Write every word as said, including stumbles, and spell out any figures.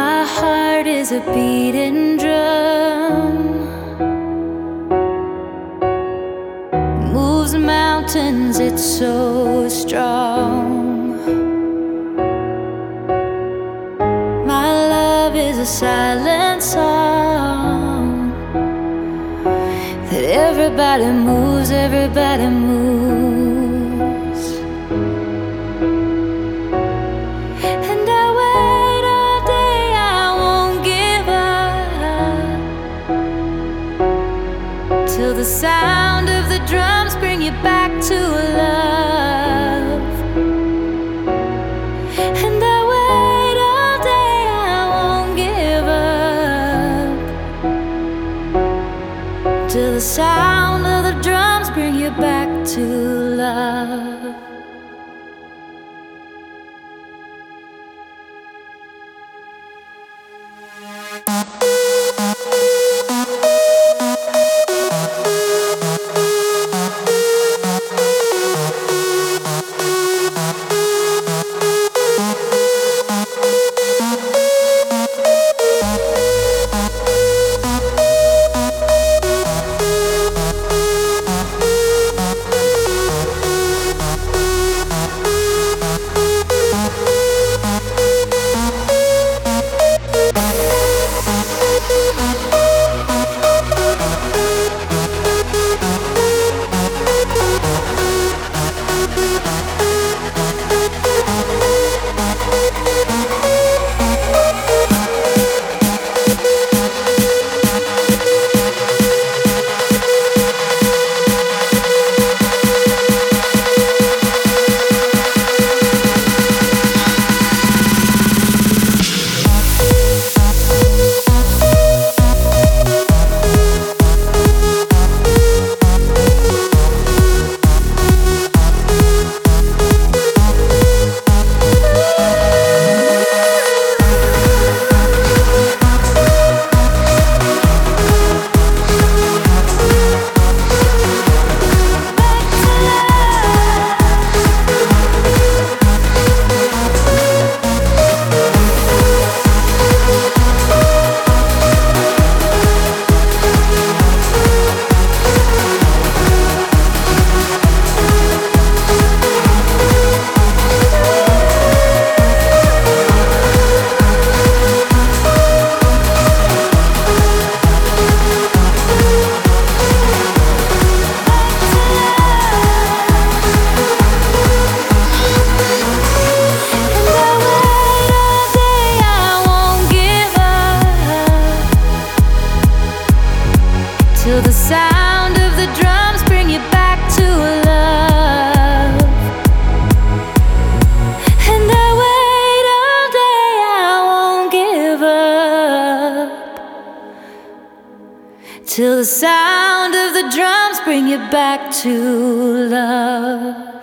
My heart is a beating drum, moves mountains, it's so strong. My love is a silent song that everybody moves, everybody moves. And I wait all day, I won't give up till the sound of the drums bring you back to love. And I wait all day, I won't give up till the sound of the drums bring you back to love. Till the sound of the drums bring you back to love. And I wait all day, I won't give up till the sound of the drums bring you back to love.